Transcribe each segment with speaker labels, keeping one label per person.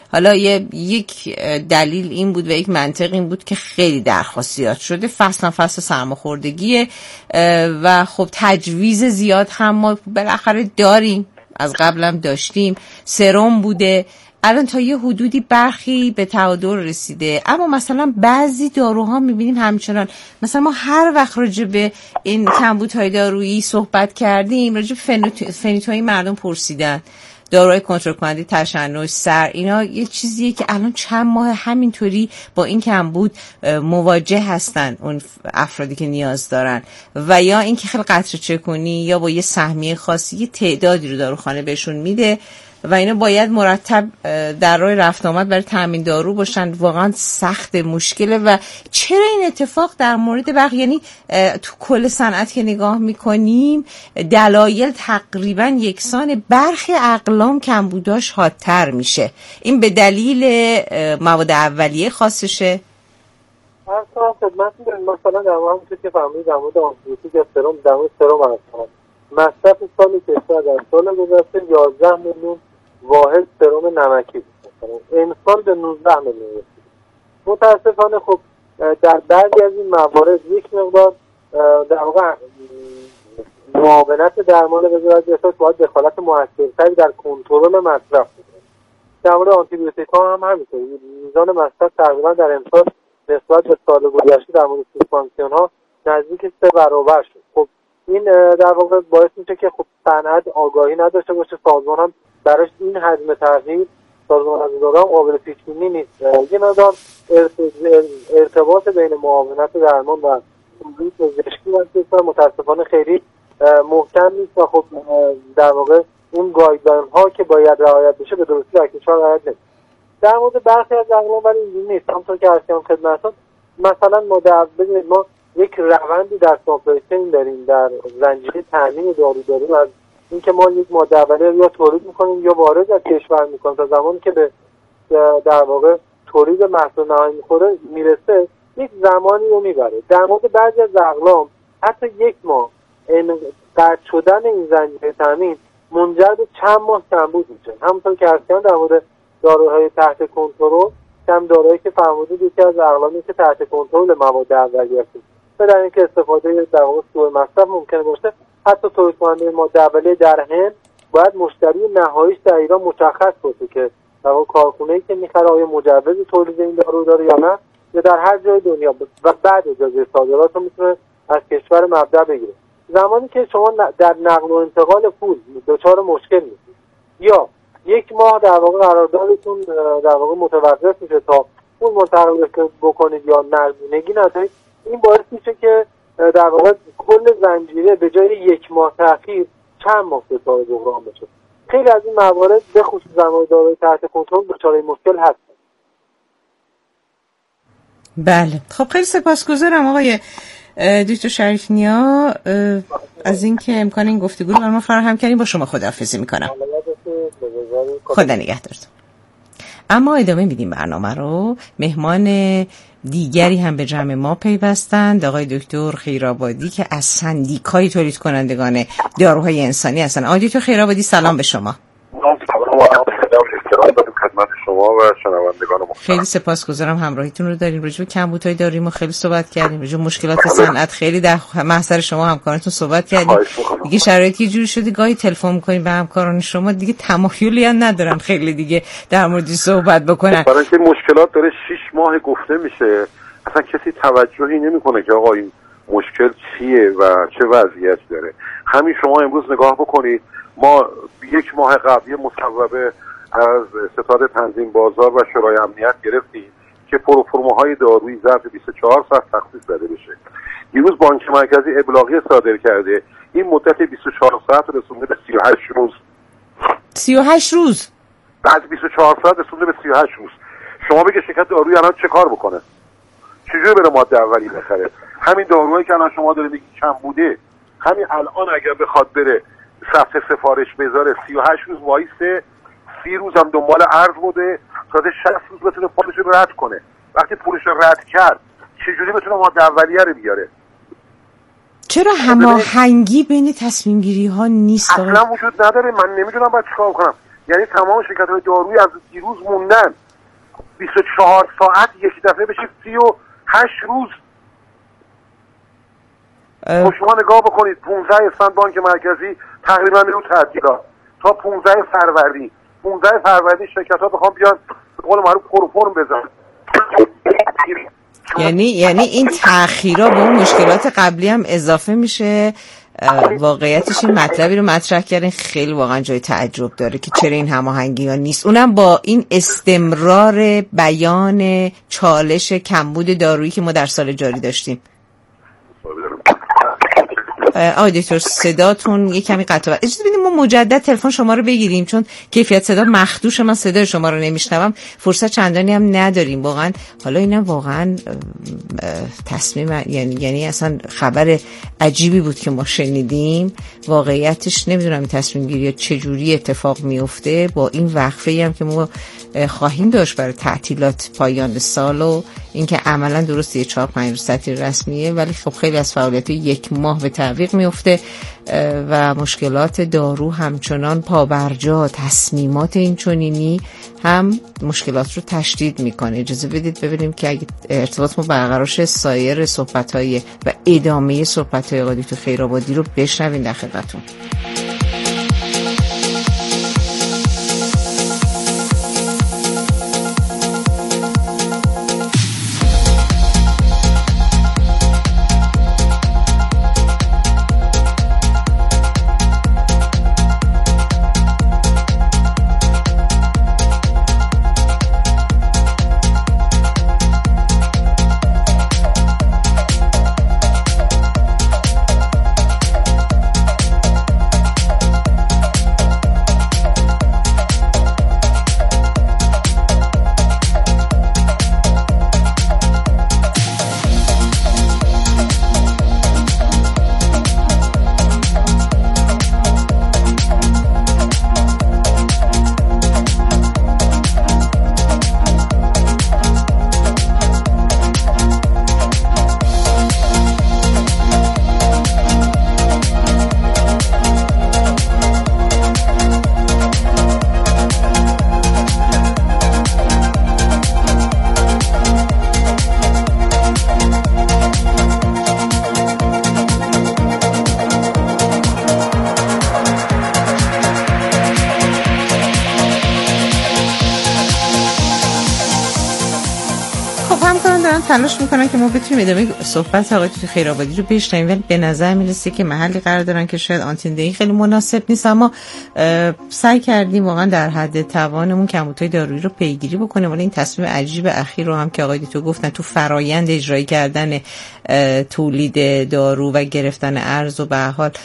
Speaker 1: حالا یک دلیل این بود و یک منطق این بود که خیلی درخواستیات شده، فصل سرماخوردگیه و خب تجویز زیاد هم ما بالاخره داریم، از قبلم داشتیم، سرم بوده، الان تا یه حدودی برخی به تعادل رسیده، اما مثلا بعضی داروها میبینیم همچنان. مثلا ما هر وقت راجع به این کمبودهای دارویی صحبت کردیم، راجع به فنیتوئین مردم پرسیدن، داروهای کنترل کننده تشنج، سر، اینا یه چیزیه که الان چند ماه همینطوری با این کمبود مواجه هستن اون افرادی که نیاز دارن، و یا اینکه خیلی قطره چکونی یا با یه سهمیه خاصی یه تعدادی رو داروخانه بهشون میده و اینا باید مرتب در راه رفت آمد برای تامین دارو باشن. واقعا سخت، مشکله. و چرا این اتفاق در مورد بقیه، یعنی تو کل صنعت که نگاه میکنیم دلایل تقریبا یکسان، برخی اقلام کمبوداش حادتر میشه، این به دلیل مواد اولیه خاصشه؟
Speaker 2: اصلا خدمتتون داریم. مثلا در مورد که فهمید در مورد آنتیبیوتیک یا سرم، در مورد سرم هستن مصرف سال کشور در سال گذشته 11 میلیون واحد سرم نمکی بود، امسال به 19 میلیون رسید. متاسفانه خب در بعضی از این موارد یک مقدار در واقع معاونت درمان وزارت بهداشت باید دخالت موثرتری در کنترل مصرف بکنه. در مورد آنتیبیوتیک ها هم همینطوره، میزان مصرف تقریبا در امسال نسبت به سال گذشته در مورد سوسپانسیون ها نزدیک 3 برابر شد. خب این در واقع باعث میشه که خب صنعت آگاهی نداشته باشه، سازمان هم براش این حجم تغییر سازمان عزیزادان قابل پیش بینی نیست. یه مقدار ارتباط بین معاونت درمان و تولید پزشکی و کشور متاسفانه خیلی محکم نیست و خب در واقع اون گایدلاین ها که باید رعایت بشه به درستی در کشور رعایت نمیشه. در مورد برخی از اقلام ولی اینجوری نیست. همونطور که عرض خدمتتون، مثلا ما یک روندی در ساپلای چین داریم، در زنجیره تامین دارو داریم، از اینکه ما یک ماده اولیه یا تولید میکنیم یا وارد از کشور میکنیم تا زمانی که به در واقع تولید محصول نهایی میرسه یک زمانی رو میبره. در مورد بعضی از اقلام حتی یک ماه قطع شدن این زنجیره تامین منجر به چند ماه کمبود میشه. همونطور که عرض کردم در مورد داروهای تحت کنترل، هم داروهایی که فرمودید یکی از اقلامی که تحت کنترل مواد اولیه است، در اینکه استفاده در واقع سوء مصرف ممکنه باشه. حتی تولید کننده ماده اولیه در هند باید مشتری نهاییش در ایران مشخص باشه که در واقع کارخونه‌ای که میخره آیا مجوز تولید این دارو داره یا نه، یا در هر جای دنیا و بعد اجازه صادرات رو میتونه از کشور مبدأ بگیره. زمانی که شما در نقل و انتقال پول دچار مشکل میشید یا یک ماه در واقع قراردادتون در واقع متوقف میشه تا اون منتقل بکنید یا نقدینگی ندارید، این باعث میشه که در واقع کل زنجیره به جای یک ماه تأخیر چند ماه دچار بحران بشه. خیلی از این موارد به خصوص زمان داروی تحت کنترل دچار مشکل هست.
Speaker 1: بله، خب خیلی سپاسگزارم آقای دکتر شریف نیا از اینکه امکان این گفتگو رو ما فراهم کردیم. با شما خداحافظی میکنم. خدا نگهدارتون. اما ادامه میدیم برنامه رو. مهمان دیگری هم به جمع ما پیوستند، آقای دکتر خیرآبادی که از سندیکای تولید کنندگان داروهای انسانی هستند. آقای دکتر خیرآبادی سلام به شما.
Speaker 3: خدمت شما و شنوندگان محترم.
Speaker 1: خیلی سپاسگزارم همراهیتون رو داریم. راجع به کمبودهای دارویی ما خیلی صحبت کردیم، راجع به مشکلات صنعت خیلی در محضر شما همکارانتون صحبت کردیم. دیگه شرایطی یه جوری شده گاهی تلفن می‌کنیم به همکاران شما دیگه تمایلی هم ندارن خیلی دیگه در موردش صحبت بکنن.
Speaker 3: برای اینکه مشکلات داره 6 ماه گفته میشه، اصلا کسی توجهی نمیکنه که آقا این مشکل چیه و چه وضعیتی داره. همین شما امروز نگاه بکنید، ما 1 ماه قبل مصوبه از ستاد تنظیم بازار و شورای امنیت گرفتیم که پروفرماهای دارویی ظرف 24 ساعت تخصیص داده بشه. دیروز بانک مرکزی ابلاغی صادر کرده، این مدت 24 ساعت رسونده به 38 روز.
Speaker 1: 38 روز؟
Speaker 3: بعد 24 ساعت رسونده به 38 روز. شما بگه شرکت دارویی الان چه کار بکنه؟ چجوری بره ماده اولیه بخره؟ همین داروهایی که الان شما داره میگی کم بوده، همین الان اگر بخواد بره صفحه سفارش بذاره 38 روز وایسه، 30 روز هم دنبال عرض بوده تا 60 روز بتونه پولش رو رد کنه. وقتی پولش رو رد کرد چجوری بتونه ماده اولیه رو بیاره؟
Speaker 1: چرا هماهنگی بین تصمیم گیری ها نیست؟
Speaker 3: اصلا وجود نداره. من نمیدونم باید چیکار کنم. یعنی تمام شرکت‌های دارویی از دیروز موندن 24 ساعت یک دفعه بشه 38 روز. شما نگاه بکنید 15 اسفند بانک مرکزی تقریبا رو تعطیلات تا 15 فروردین شرکت‌ها بخوام بیان به قول معروف پروفرم بزنن.
Speaker 1: یعنی این تأخیرها به اون مشکلات قبلی هم اضافه میشه. واقعیتش این مطلبی رو مطرح کردن خیلی واقعا جای تعجب داره که چرا این هماهنگی ها نیست، اونم با این استمرار بیان چالش کمبود دارویی که ما در سال جاری داشتیم. آقای دکتر صداتون یه کمی قطع. اجازه بدید ما مجدد تلفن شما رو بگیریم چون کیفیت صدا مخدوش، من صدای شما رو نمیشنوم، فرصت چندانی هم نداریم واقعا. حالا اینم واقعا تصمیم یعنی اصلا خبر عجیبی بود که ما شنیدیم. واقعیتش نمیدونم این تصمیم گیری چجوری اتفاق میفته با این وقفه‌ای هم که ما خواهیم داشت برای تعطیلات پایان سال و اینکه عملا درسته 4-5 روز تعطیل رسمیه ولی خب خیلی از فعالیت یک ماه به تعویق میفته و مشکلات دارو همچنان پابرجا. تصمیمات این چنینی هم مشکلات رو تشدید میکنه. اجازه بدید ببینیم که اگه ارتباط ما برقرار شه سایر صحبت‌های و ادامه صحبت‌های آقای دکتر خیرآبادی رو بشنوین در خدمتتون. تلاش میکنن که ما بتونیم ادامه صحبت آقای دکتر خیرآبادی رو بشنویم ولی به نظر میرسه که محلی قرار دارن که شاید آنتن دهی خیلی مناسب نیست. اما سعی کردیم واقعا در حد توانمون کمبودهای دارویی رو پیگیری بکنیم. ولی این تصمیم عجیب اخیر رو هم که آقای دکتر گفتن تو فرایند اجرایی کردن تولید دارو و گرفتن ارز و به هر حال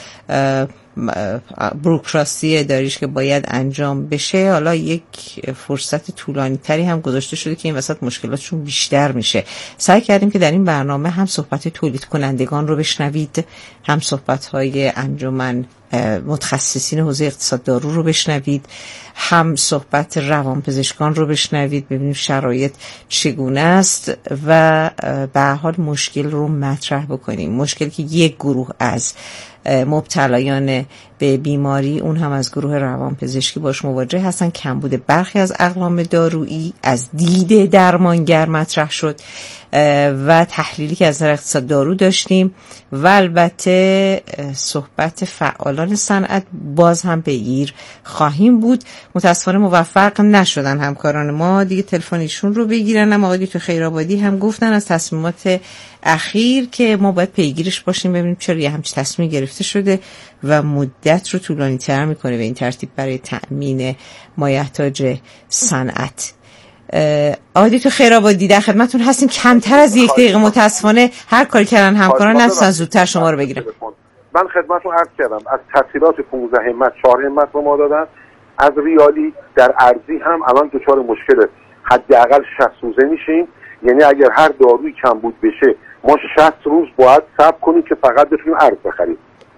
Speaker 1: بروکراسی داریش که باید انجام بشه، حالا یک فرصت طولانی تری هم گذاشته شده که این وسط مشکلاتشون بیشتر میشه. سعی کردیم که در این برنامه هم صحبت تولید کنندگان رو بشنوید، هم صحبت های انجمن متخصصین حوزه اقتصاد دارو رو بشنوید، هم صحبت روانپزشکان رو بشنوید، ببینیم شرایط چگونه است و به هر حال مشکل رو مطرح بکنیم. مشکلی که یک گروه از مبتلایان به بیماری اون هم از گروه روانپزشکی باش مواجه هستن، کمبود برخی از اقلام دارویی از دید درمانگر مطرح شد و تحلیلی که از نظر اقتصاد دارو داشتیم و البته صحبت فعالان صنعت باز هم بگیر خواهیم بود. متاسفانه موفق نشدن همکاران ما دیگه تلفن ایشون رو بگیرن، اما آقای دکتر خیرآبادی هم گفتن از تصمیمات اخیر که ما باید پیگیرش باشیم ببینیم چرا یه همچین تصمیم گرفته شده و مدت رو طولانی تر میکنه به این ترتیب برای تأمین مایحتاج صنعت. آقای دکتر خیرآبادی در خدمتتون هستیم. کمتر از یک دقیقه متاسفانه هر کاری کردن همکاران نتونن زودتر شما رو بگیرن.
Speaker 3: من خدمتتون عرض کردم از تسهیلات 15 همت 4 همت رو ما دادن، از ریالی در ارزی هم الان دچار مشکل حداقل 60 روزه میشیم. یعنی اگر هر دارویی کمبود بشه ما 60 روز باید صبر کنیم که فقط بتونیم ارز بخریم.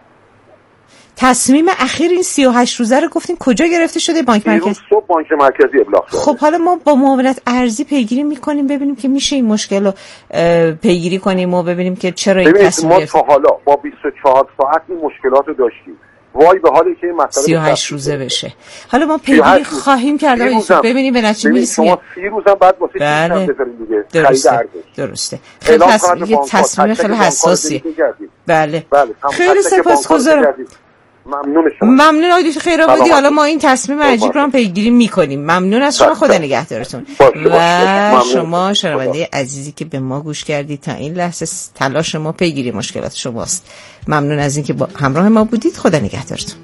Speaker 1: تصمیم اخیر این 38 روزه رو گفتین کجا گرفته شده؟ بانک مرکزی.
Speaker 3: صبح بانک مرکزی ابلاغ کرده.
Speaker 1: خب حالا ما با معاونت ارزی پیگیری میکنیم ببینیم که میشه این مشکل رو پیگیری کنیم و ببینیم که چرا این تصمیم
Speaker 3: ما تا حالا با 24 ساعت این مشکلات رو داشتیم. وای به حالی که این مسئله
Speaker 1: 38 روزه بشه. حالا ما پیگیری خواهیم کرد آقای یوسف، ببینیم به نتیجه میرسیم.
Speaker 3: شما 30 روزم بعد واسه چیزام بذارید دیگه.
Speaker 1: درسته. خیلی تصمیم خیلی حساسیه. بله. خیلی سپاسگزارم. ممنون آقای دکتر خیرآبادی. حالا ما این تصمیم عجیب رو هم پیگیری میکنیم. ممنون از شما، خدا نگهدارتون. و شما شنونده عزیزی که به ما گوش کردید تا این لحظه، تلاش ما پیگیری مشکلات شماست. ممنون از اینکه با همراه ما بودید. خدا نگهدارتون.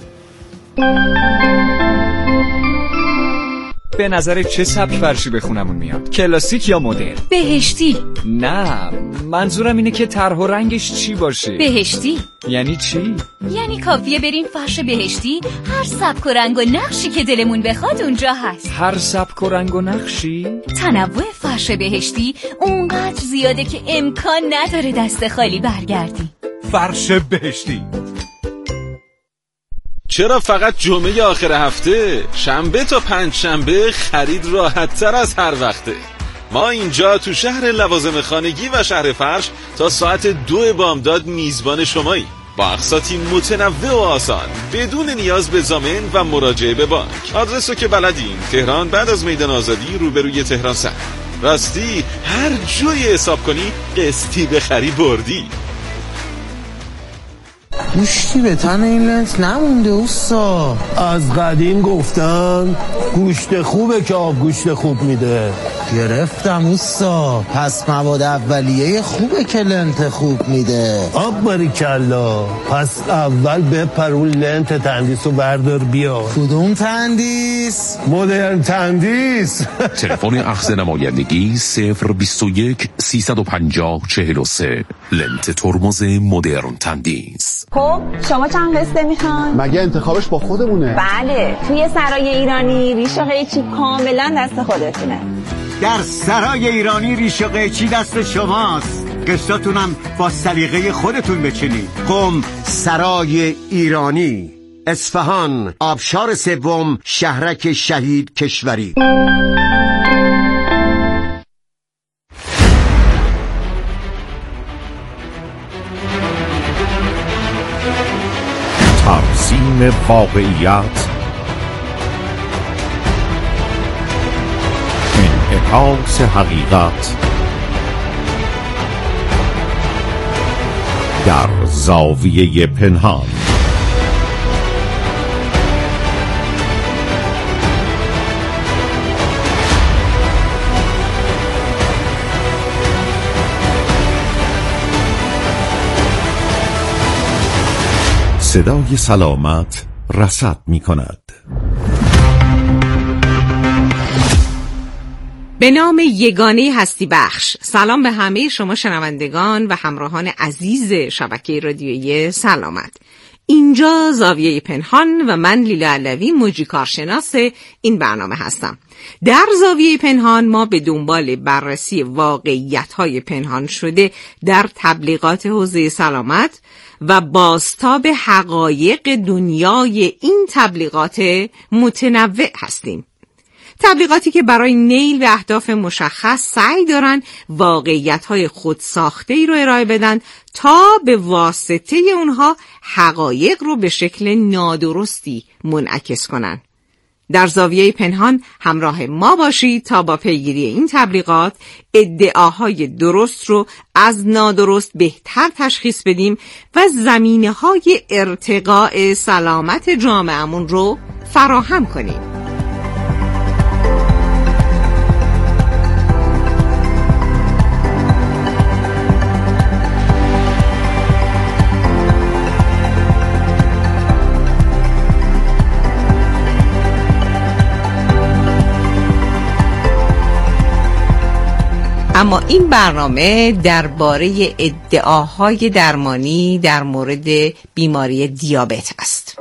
Speaker 4: به نظر چه سبک فرشی به خونمون میاد؟ کلاسیک یا مدرن؟
Speaker 5: بهشتی.
Speaker 4: نه، منظورم اینه که طرح و رنگش چی باشه.
Speaker 5: بهشتی
Speaker 4: یعنی چی؟
Speaker 5: یعنی کافیه بریم فرش بهشتی، هر سبک و رنگ و نقشی که دلمون بخواد اونجا هست.
Speaker 4: هر سبک و رنگ و نقشی؟
Speaker 5: تنوع فرش بهشتی اونقدر زیاده که امکان نداره دست خالی برگردی.
Speaker 6: فرش بهشتی.
Speaker 7: چرا فقط جمعه آخر هفته؟ شنبه تا پنجشنبه خرید راحت تر از هر وقته. ما اینجا تو شهر لوازم خانگی و شهر فرش تا ساعت 2 بامداد میزبان شمایی، با اقساطی متنوع و آسان بدون نیاز به ضامن و مراجعه به بانک. آدرسو که بلدین، تهران بعد از میدان آزادی روبروی تهران سر. راستی هر جوری حساب کنی قسطی بخری بردی.
Speaker 8: گوشتی به تن این لنت نمونده اوستا.
Speaker 9: از قدیم گفتن گوشت خوبه که آب گوشت خوب میده.
Speaker 8: گرفتم اوستا. پس مواد اولیه خوبه که لنت خوب میده.
Speaker 9: آب باریکلا. پس اول بپرون لنت تندیس رو بردار بیا.
Speaker 8: کدوم تندیس؟
Speaker 9: مدرن تندیس.
Speaker 10: تلفن اخذ نمایندگی 021 350 43. لنت ترمز مدرن تندیس.
Speaker 11: خب شما چند قسطه میخوان؟
Speaker 12: مگه انتخابش با خودمونه؟
Speaker 11: بله، توی سرای ایرانی ریش و قیچی کاملا دست خودتونه.
Speaker 13: در سرای ایرانی ریش و قیچی دست شماست. قسطاتونم با سلیقه خودتون بچینید. قم سرای ایرانی، اصفهان، آبشار سوم، شهرک شهید کشوری.
Speaker 6: ترسیم واقعیت، انعکاس حقیقت در زاویه پنهان. صدای سلامت رصد می کند.
Speaker 1: به نام یگانه هستی بخش، سلام به همه شما شنوندگان و همراهان عزیز شبکه رادیویی سلامت. اینجا زاویه پنهان و من لیلا علوی مجری کارشناس این برنامه هستم. در زاویه پنهان ما به دنبال بررسی واقعیت‌های پنهان شده در تبلیغات حوزه سلامت و بازتاب حقایق دنیای این تبلیغات متنوع هستیم. تبلیغاتی که برای نیل به اهداف مشخص سعی دارن واقعیت‌های خودساخته‌ای رو ارائه بدن تا به واسطه اونها حقایق رو به شکل نادرستی منعکس کنن. در زاویه پنهان همراه ما باشید تا با پیگیری این تبلیغات ادعاهای درست رو از نادرست بهتر تشخیص بدیم و زمینه‌های ارتقاء سلامت جامعه‌مون رو فراهم کنیم. اما این برنامه درباره ادعاهای درمانی در مورد بیماری دیابت است.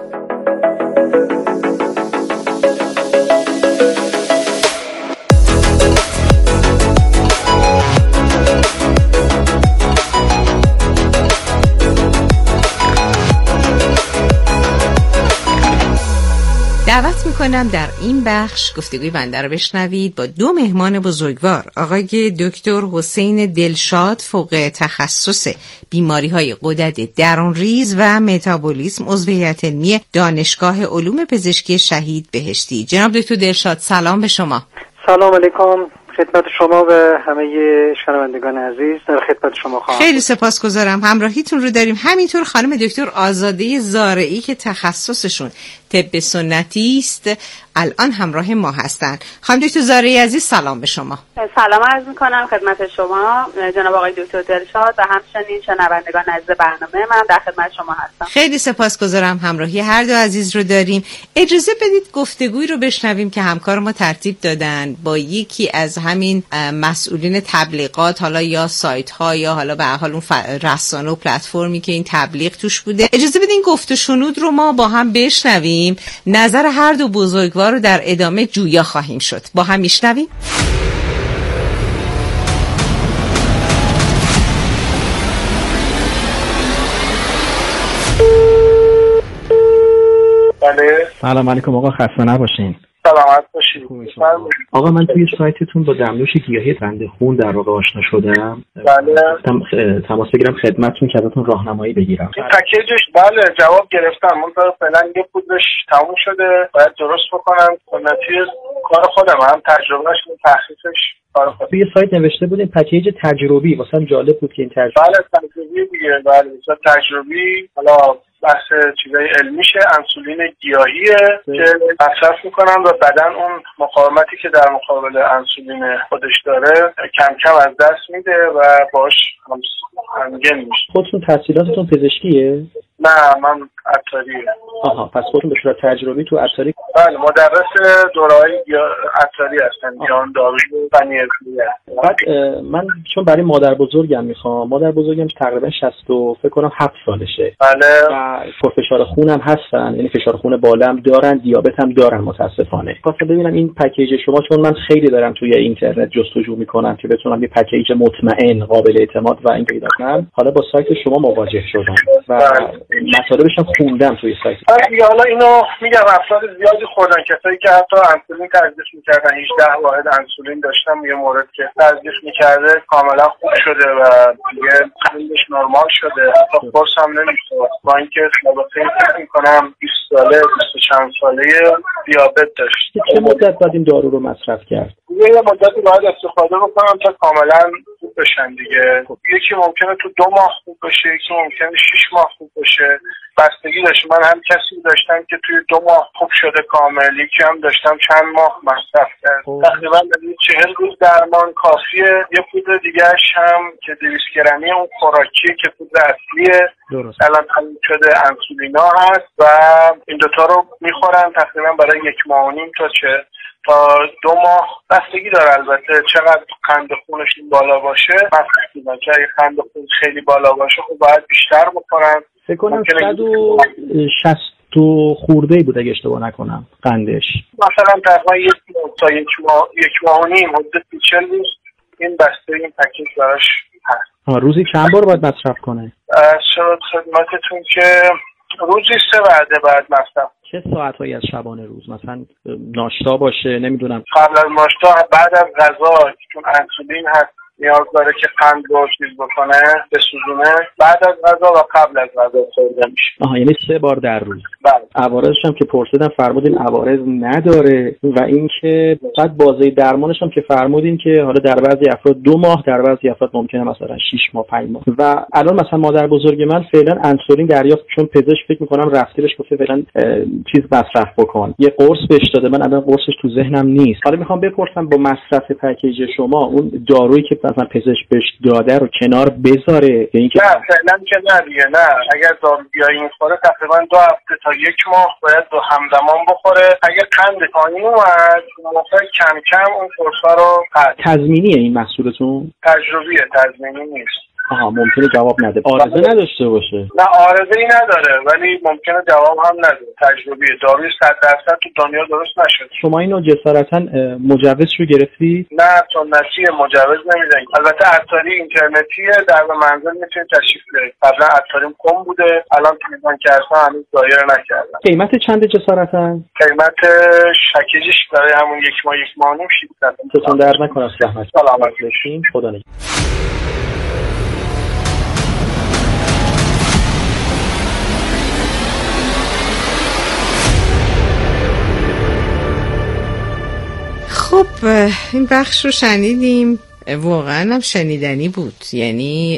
Speaker 1: دعوت میکنم در این بخش گفتگوی بنده رو بشنوید با دو مهمان بزرگوار، آقای دکتر حسین دلشاد، فوق تخصص بیماری‌های غدد درونریز و متابولیسم، عضو هیئت علمی دانشگاه علوم پزشکی شهید بهشتی. جناب دکتر دلشاد، سلام به شما.
Speaker 14: سلام علیکم خدمت شما و همه شنوندگان عزیز. در خدمت شما خواهم.
Speaker 1: خیلی سپاسگزارم، همراهیتون رو داریم. همینطور خانم دکتر آزاده زارعی که تخصصشون طب سنتی است الان همراه ما هستن. خانم دکتر زارعی عزیز، سلام به شما.
Speaker 15: سلام عرض میکنم خدمت شما جناب آقای دکتر دلشاد و همچنین شنوندگان عزیز برنامه. من در خدمت شما هستم.
Speaker 1: خیلی سپاسگزارم، همراهی هر دو عزیز رو داریم. اجازه بدید گفتگویی رو بشنویم که همکار ما ترتیب دادن با یکی از همین مسئولین تبلیغات، حالا یا سایت ها یا حالا به هر حال اون رسانه و پلتفرمی که این تبلیغ توش بوده. اجازه بدین گفت و شنود رو ما با هم بشنویم. نظر هر دو بزرگوار رو در ادامه جویا خواهیم شد. با هم میشنویم.
Speaker 2: بله.
Speaker 16: سلام علیکم آقا، خسته نباشین.
Speaker 2: سلامت باشید.
Speaker 16: آقا من توی سایتتون با دمنوش گیاهی قند خون در واقع آشنا شدم.
Speaker 2: بله.
Speaker 16: تماس بگیرم خدمتتون که ازتون راهنمایی بگیرم.
Speaker 2: این پکیجش بله جواب گرفتم. من فعلا یه پودش تموم شده، باید درست بکنم. نتیجه کار خودم، هم تجربهش و تحقیقش کار خودم.
Speaker 16: توی سایت نوشته بودین پکیج تجربی، واسم جالب بود که این تجربه.
Speaker 2: بله تجربی دیگه، بله تجربی. حالا بحث چیزای علمیشه، انسولین گیاهیه که مصرف میکنن و بدن اون مقاومتی که در مقابل انسولین خودش داره کم کم از دست میده و باش همگن میشه.
Speaker 16: خودتون تحصیلاتتون پزشکیه؟
Speaker 2: نه من عطاریه.
Speaker 16: آها، پس خودتون به صورت تجربی تو عطاری؟
Speaker 2: بله، مدرس دوره‌های عطاری هستن، جان دارویی و فنی‌علمیه.
Speaker 16: بعد من چون برای مادر بزرگم میخوام، مادر بزرگم تقریبا 60 فکر کنم 7 سالشه.
Speaker 2: بله.
Speaker 16: و فشار خونم هستن، یعنی فشار خون بالا هم دارن، دیابت هم دارن متاسفانه. خواستم ببینم این پکیج شما، چون من خیلی دارم توی اینترنت جستجو میکنم که بتونم یه پکیج مطمئن، قابل اعتماد و این پیدا کنم. حالا با سایت شما مواجه شدم و مطالبش هم خوندم توی سایت.
Speaker 2: حالا اینو میگم افراد زیادی خوردن، کسایی که حتی انسولین تزریق میکردن، 18 واحد انسولین داشتن، یه مورد که تزریق میکرده کاملا خوب شده و دیگه خونش نرمال شده، حتی قرص هم نمیخوره. با اینکه سابقه فکر میکنم 20 ساله 20 چند ساله دیابت داشت.
Speaker 16: چه مدت بعد این دارو رو مصرف کرد؟
Speaker 2: یه مدتی باید استفاده بکنم تا کاملا خوب بشن دیگه. یکی ممکنه تو 2 ماه خوب بشه، یکی ممکنه 6 ماه خوب بشه، بستگی داشت. من هم کسی داشتم که توی 2 ماه خوب شده کامل، یکی هم داشتم چند ماه مصرف کرد. تقریبا 40 روز درمان کافیه. یه پودر دیگه‌اش هم که 200 گرمی اون خوراکیه که پودر اصلیه، الان تموم شده انسولینا هست و این دوتا رو میخورن تقریبا برای 1.5 ماه تا 2 ماه. بستگی داره البته چقدر قند خونشون بالا باشه. مثلا اگه قند خون خیلی بالا باشه خب باید بیشتر بخورن.
Speaker 16: فکر کنم 160 خورده بود اگه اشتباه نکنم قندش.
Speaker 2: مثلا تقریبا 1 تا 1 ماه و نیم مدت 40 روز این بسته این پکیج براش هست.
Speaker 16: روزی چند بار باید مصرف کنه؟
Speaker 2: شاید خدمتتون که روزی 3 وعده باید مصرف.
Speaker 16: چه ساعت‌هایی از شبانه روز؟ مثلا ناشتا باشه، نمیدونم
Speaker 2: قبل از ناشتا، بعد از غذا، چون انسولین هست نیاز داره که قند رو چیز بکنه، بسوزونه. بعد از غذا و قبل از غذا خورده میشه.
Speaker 16: یعنی 3 بار در روز.
Speaker 2: بله.
Speaker 16: عوارضش هم که پرسیدم فرمودین عوارض نداره و اینکه بعد بازه درمانش هم که فرمودین که حالا در بعضی افراد 2 ماه، در بعضی افراد ممکنه مثلا 6 ماه 5 ماه. و الان مثلا مادر بزرگ من فعلا انسولین دریافت، چون پزشک فکر می‌کنم رفته بهش گفته فعلا چیز مصرف بکن. یه قرص بهش داده، من الان قرصش تو ذهنم نیست. حالا میخوام بپرسم با مصرف پکیج شما اون دارویی که مثلا پزشک بهش داده رو کنار بذاره یا اینکه
Speaker 2: نه فعلا که نه دیگه، نه. اگر دارویی میخوره تقریبا 2 هفته تا 1 ماه باید دو همزمان بخوره. اگر قند پایین اومد موقع کم کم اون قرصا رو
Speaker 16: تضمینیه این محصولتون؟
Speaker 2: تجربیه، تضمینی نیست.
Speaker 16: ممکنه جواب نده، آرزه نداشته باشه.
Speaker 2: نه آرزه‌ای نداره ولی ممکنه جواب هم نده. تجربی داروی 100% تو دنیا درست نشده.
Speaker 16: شما اینو جسارتا مجوزش رو گرفتی؟
Speaker 2: نه سنتی مجوز نمیدن. البته عطاری اینترنتیه، در منزل میتونید تشریف بیارید. قبلا عطاریم کم بوده، الان تلفن کردن هنوز دایر نکردن.
Speaker 16: قیمت چنده جسارتا؟
Speaker 2: قیمت شکیجش برای همون یک ماه و نیم 600.
Speaker 16: ستون در نکنه.
Speaker 2: سلامت باشین.
Speaker 16: خدا نگهدار.
Speaker 1: خب این بخش رو شنیدیم، واقعا هم شنیدنی بود. یعنی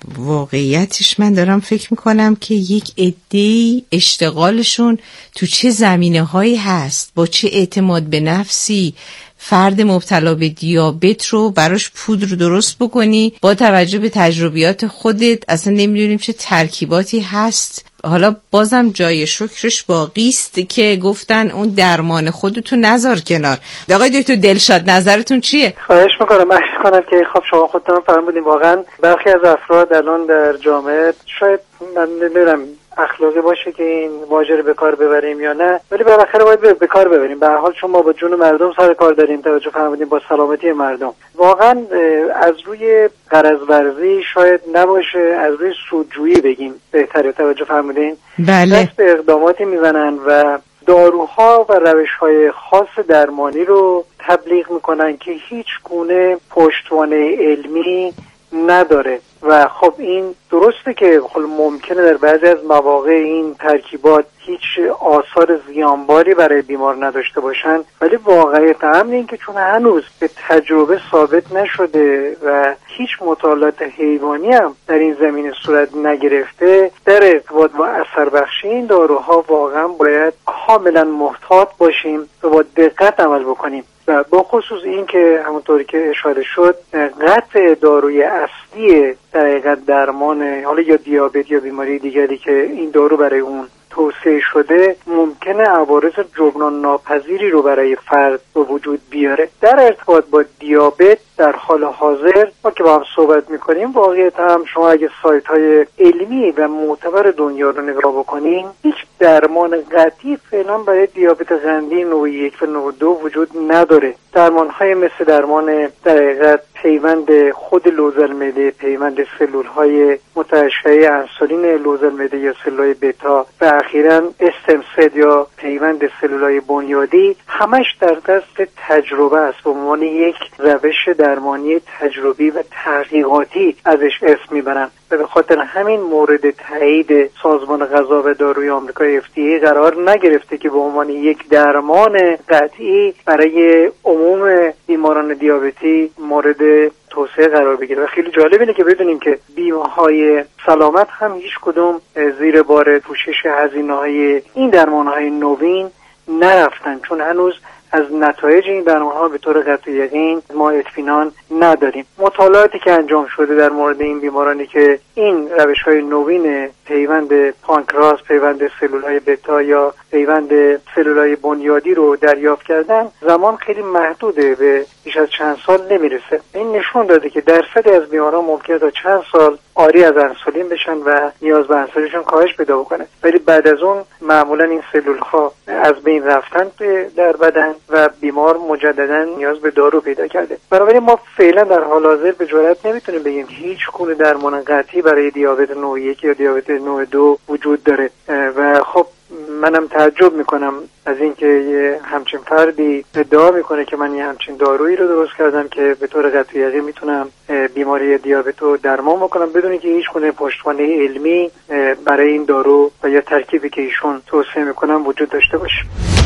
Speaker 1: واقعیتش من دارم فکر میکنم که یک عده‌ای اشتغالشون تو چه زمینه هایی هست، با چه اعتماد به نفسی فرد مبتلا به دیابت رو براش پودر رو درست بکنی. با توجه به تجربیات خودت اصلا نمیدونیم چه ترکیباتی هست. حالا بازم جای شکرش باقی است که گفتن اون درمان خودتو نذار کنار. آقای دکتر دلشاد نظرتون چیه؟
Speaker 14: خواهش میکنم. من کنم که خب شما خودتون فرمودین واقعا برخی از افراد الان در جامعه شاید من نمیدونم اخلاقی باشه که این واژه رو به کار ببریم یا نه، ولی بالاخره باید به کار ببریم. به هر حال چون ما با جون مردم سر کار داریم، توجه فرمودیم با سلامتی مردم. واقعا از روی غرض ورزی شاید نباشه، از روی سودجویی بگیم بهتره. توجه فرمودین؟
Speaker 1: بله.
Speaker 14: دست به اقداماتی میزنن و داروها و روش‌های خاص درمانی رو تبلیغ میکنن که هیچ گونه پشتوانه علمی نداره و خب این درسته که ممکنه در بعضی از مواقع این ترکیبات هیچ آثار زیانباری برای بیمار نداشته باشن، ولی واقعیت امر این که چون هنوز به تجربه ثابت نشده و هیچ مطالعات حیوانی هم در این زمینه صورت نگرفته، در ارتباط با اثر بخشی این داروها واقعا باید کاملا محتاط باشیم و با دقت عمل بکنیم. و با خصوص این که همونطوری که اشاره شد قطع داروی اصلی در حقیقت درمان حالا یا دیابت یا بیماری دیگری که این دارو برای اون توصیه شده ممکنه عوارض جبران ناپذیری رو برای فرد به وجود بیاره. در ارتباط با دیابت در حال حاضر ما که با هم صحبت میکنیم، واقعیت هم شما اگه سایت های علمی و معتبر دنیا رو نگاه بکنین، هیچ درمان قطعی فعلا برای دیابت قندی نوع 1 و نوع 2 وجود نداره. درمان های مثل درمان در حقیقت پیوند خود لوزالمعده، پیوند سلول های متشعع انسولین لوزالمعده یا سلول های بتا و اخیراً استمسد یا پیوند سلول های بنیادی، همش در دست تجربه است. به عنوان یک روش درمانی تجربی و تحقیقاتی ازش اسم میبرن و به خاطر همین مورد تایید سازمان غذا و داروی آمریکا FDA قرار نگرفته که به عنوان یک درمان قطعی برای عموم بیماران دیابتی مورد توسعه قرار بگیره. و خیلی جالب اینه که بدونیم که بیمه‌های سلامت هم هیچ کدوم زیر بار پوشش هزینه‌های این درمان‌های نوین نرفتن، چون هنوز از نتایج این درمان‌ها به طور قطع یقین ما اطمینان نداریم. مطالعاتی که انجام شده در مورد این بیمارانی که این روش‌های نوین پیوند پانکراس، پیوند سلول‌های بتا یا پیوند سلول‌های بنیادی رو دریافت کردن، زمان خیلی محدوده، به بیش از چند سال نمیرسه. این نشون داده که درصدی از بیماران ممکنه تا چند سال عاری از انسولین بشن و نیاز به انسولینشون کاهش پیدا بکنه، ولی بعد از اون معمولا این سلول‌ها از بین رفتن در بدن و بیمار مجددا نیاز به دارو پیدا کرده. بنابراین ما فعلا در حال حاضر به جرئت نمیتونیم بگیم هیچ گونه درمان قطعی برای دیابت نوع 1 یا دیابت نوع 2 وجود داره و خب منم تعجب میکنم از اینکه یه همچین فردی ادعا میکنه که من یه همچین دارویی رو درست کردم که به طور قطعی یقین میتونم بیماری دیابت رو درمان بکنم بدون که هیچ گونه پشتوانه علمی برای این دارو و یا ترکیبی که ایشون توصیه میکنم وجود داشته باشه.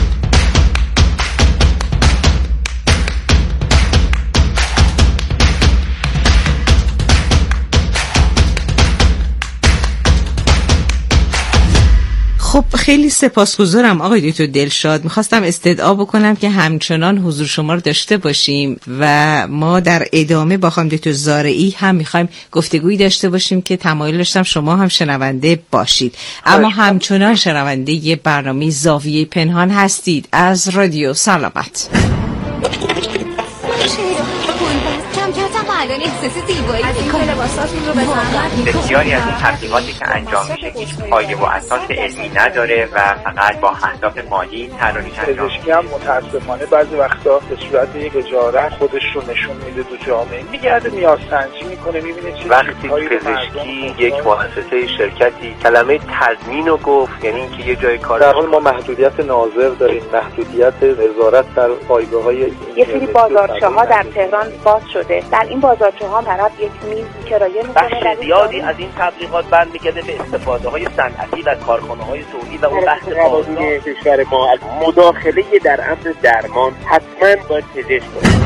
Speaker 1: خب خیلی سپاسگزارم آقای دکتر دلشاد. میخواستم استدعا بکنم که همچنان حضور شما رو داشته باشیم و ما در ادامه با خانم دکتر زارعی هم میخوایم گفتگویی داشته باشیم که تمایل داشتم شما هم شنونده باشید، اما همچنان شنونده یه برنامه زاویه پنهان هستید از رادیو سلامت.
Speaker 5: الان احساس زیبایی میکنه لباساتون رو بزنن.
Speaker 17: بسیاری از این تبلیغاتی که انجام میشه هیچ پایه و اساس علمی نداره و فقط با اهداف مالی طراحی انجام میشه.
Speaker 18: پزشکی هم متاسفانه بعضی وقتا به صورت یک اجاره خودش رو نشون میده تو جامعه، میگرده نیازسنجی میکنه، میبینه چه
Speaker 19: وقتی پزشکی یک مؤسسه شرکتی کلمه تضمین رو گفت، یعنی اینکه یه جای کار
Speaker 18: در حال ما محدودیت ناظر داریم، محدودیت وزارت در پایگاه‌های
Speaker 20: یه سری بازارچه‌ها در تهران باز شده. در این بازارچه‌ها طرف یک میز کرایه می‌کنه.
Speaker 19: بخش زیادی از این تبلیغات برمیگرده به استفاده‌های صنعتی و کارخانه‌های تولیدی و اون بحث قانونی کشور ما. مداخله در امر درمان حتما باید پزشک باشه.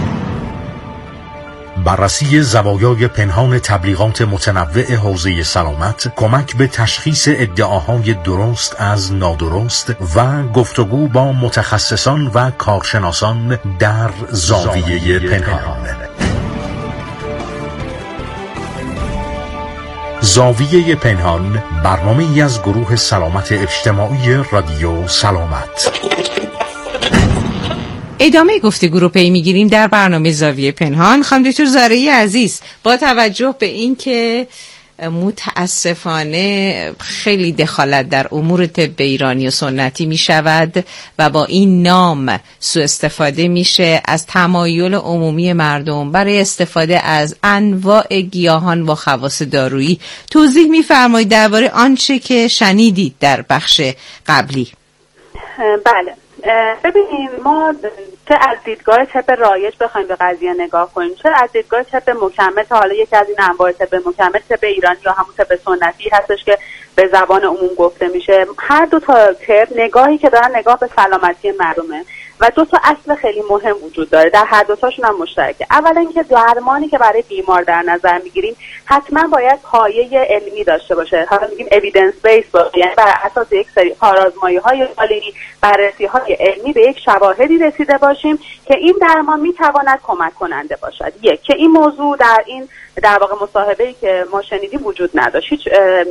Speaker 6: بررسی زوایای پنهان تبلیغات متنوع حوزه سلامت، کمک به تشخیص ادعاهای درست از نادرست و گفتگو با متخصصان و کارشناسان در زاویه پنهان. زاویه پنهان، برنامه‌ای از گروه سلامت اجتماعی رادیو سلامت.
Speaker 1: ادامه گفتگو رو پی میگیریم در برنامه زاویه پنهان. خانم دکتر زارعی عزیز، با توجه به این که متاسفانه خیلی دخالت در امور طب ایرانی و سنتی می شود و با این نام سوء استفاده میشه از تمایل عمومی مردم برای استفاده از انواع گیاهان و خواص دارویی، توضیح می‌فرمایید درباره آنچه که شنیدید در بخش قبلی؟
Speaker 15: بله، ببینیم ما چه از دیدگاه طب رایج بخوایم به قضیه نگاه کنیم، چه از دیدگاه طب مکمل، حالا یکی از این انواع طب مکمل طب ایرانی یا همون طب سنتی هستش که به زبان عموم گفته میشه. هر دو تا طب نگاهی که دارن نگاه به سلامتی مردمه و دو تا اصل خیلی مهم وجود داره، در هر دو تاشون هم مشترکه. اولا اینکه درمانی که برای بیمار در نظر میگیریم حتما باید پایه علمی داشته باشه، حالا میگیم اوییدنس بیس باشه، یعنی بر اساس یک سری کارآزمایی‌های عالی، بررسی‌های علمی به یک شواهدی رسیده باشیم که این درمان میتواند کمک کننده باشد. یک که این موضوع در واقع مصاحبه‌ای که ما شنیدیم وجود نداشت، هیچ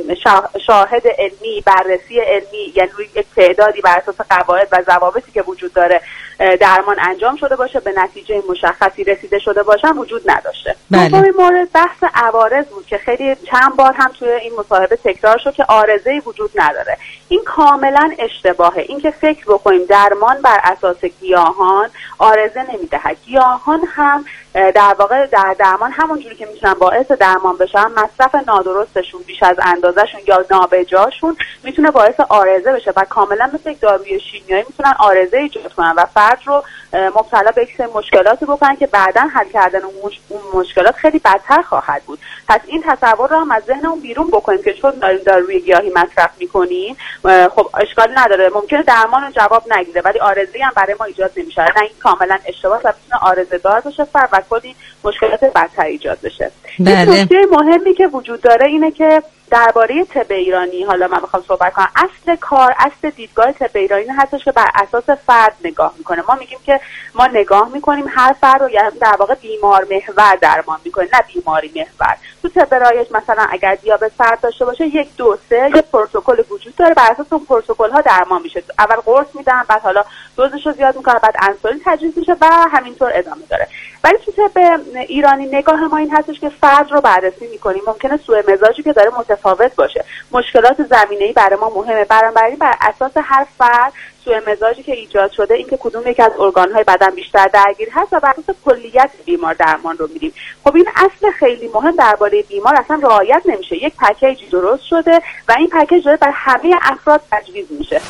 Speaker 15: شاهد علمی، بررسی علمی، یعنی روی یک تعدادی بر اساس قواعد و ضوابطی که وجود داره درمان انجام شده باشه، به نتیجه مشخصی رسیده شده باشه وجود نداشته. دومین مورد بحث عوارض بود که خیلی چند بار هم توی این مصاحبه تکرار شد که عارضه‌ای وجود نداره. این کاملا اشتباهه. این که فکر بکنیم درمان بر اساس گیاهان عارضه نمیدهد. گیاهان هم در واقع در درمان همونجوری که میتونن باعث درمان بشن، مصرف نادرستشون بیش از اندازهشون یا نابجاشون میتونه باعث عارضه بشه و کاملا مثل یک داروی شیمیایی میتونن عارضه ایجاد کنن و فرد رو مبتلا به یک سری مشکلاتی بکنن که بعداً حل کردن اون مشکلات خیلی بدتر خواهد بود. پس این تصور رو هم از ذهنمون بیرون بکنیم که چون داریم داروی گیاهی مصرف میکنیم خب اشکالی نداره، ممکنه درمان رو جواب نگیره ولی عارضه‌ای هم برای ما ایجاد نمیشه. نه، این کاملا اشتباهه و میتونه عارضه دار بشه و کلی مشکلات بدتر ایجاد بشه.
Speaker 1: بله.
Speaker 15: نکته مهمی که وجود داره اینه که درباره طب ایرانی حالا من میخوام صحبت کنم. اصل کار، اصل دیدگاه طب ایرانی هستش که بر اساس فرد نگاه میکنه. ما میگیم که ما نگاه میکنیم هر فرد رو، یعنی در واقع بیمار محور درمان میکنه، نه بیماری محور. تو طب رایج مثلا اگر دیابت فرد داشته باشه 1، 2، 3 یه پروتکل وجود داره، بر اساس اون پروتکل ها درمان میشه. اول قرص میدن، بعد حالا دوزش رو زیاد میکنن، بعد انسولین تجویز میشه و همینطور ادامه داره. ولی تو طب ایرانی نگاه ما این هستش که فرد رو بررسی میکنیم. ممکنه سوء مزاجی که داره متفاوت باشه، مشکلات زمینه‌ای برای ما مهمه، بنابراین بر اساس هر فرد سوء مزاجی که ایجاد شده، اینکه کدوم یک از ارگان‌های بدن بیشتر درگیر هست و بر اساس کلیت بیمار درمان رو میدیم. خب این اصل خیلی مهم درباره بیمار اصلا رعایت نمیشه. یک پکیجی درست شده و این پکیج داره برای همه افراد تجویز میشه.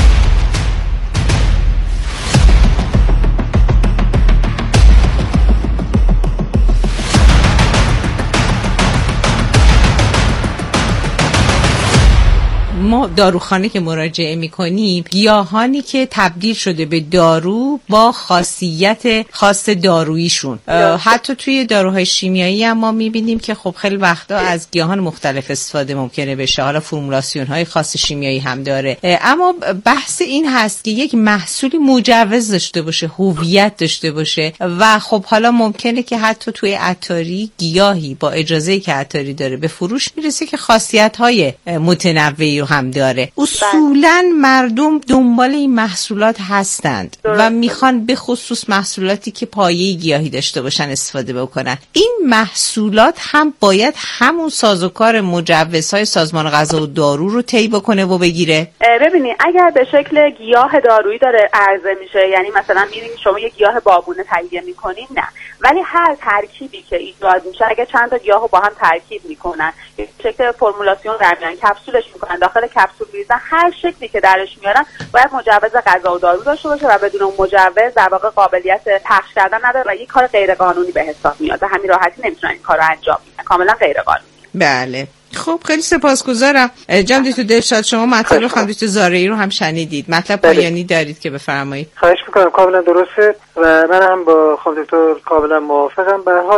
Speaker 1: ما داروخانه که مراجعه میکنیم، گیاهانی که تبدیل شده به دارو با خاصیت خاص داروییشون، حتی توی داروهای شیمیایی هم ما میبینیم که خب خیلی وقتا از گیاهان مختلف استفاده ممکنه بشه، حالا فرمولاسیون های خاص شیمیایی هم داره. اما بحث این هست که یک محصولی مجوز داشته باشه، هویت داشته باشه و خب حالا ممکنه که حتی توی عطاری گیاهی با اجازه‌ای که عطاری داره به فروش میرسه که خاصیت های متنوعی رو هم هم داره. اصولا مردم دنبال این محصولات هستند و میخوان به خصوص محصولاتی که پایه گیاهی داشته باشن استفاده بکنن. این محصولات هم باید همون سازوکار مجوزهای سازمان غذا و دارو رو طی بکنه و بگیره.
Speaker 15: ببینید اگر به شکل گیاه دارویی داره عرضه میشه، یعنی مثلا میرین شما یه گیاه بابونه تهیه میکنین، نه، ولی هر ترکیبی که ایجاد میشه، اگه چند تا گیاهو با هم ترکیب میکنن، به شکل فرمولاسیون در میارن، کپسولش میکنن، داخل کپسول میریزن، هر شکلی که درش میارن باید مجوز غذا و دارو داشته باشه و بدون اون مجوز در واقع قابلیت پخش کردن نداره و یک کار غیر قانونی به حساب میاد. به همین راحتی نمیتونن این کارو انجام بدن، کاملا غیر قانونی.
Speaker 1: بله. خب خیلی سپاسگزارم. جان دکتر دلشاد، شما مطلب خانم دکتر زارعی رو هم شنیدید. مطلب پایانی دارید که بفرمایید.
Speaker 14: خواهش میکنم. کاملا درسته و من هم با خانم دکتر کاملا موافقم. به هر حال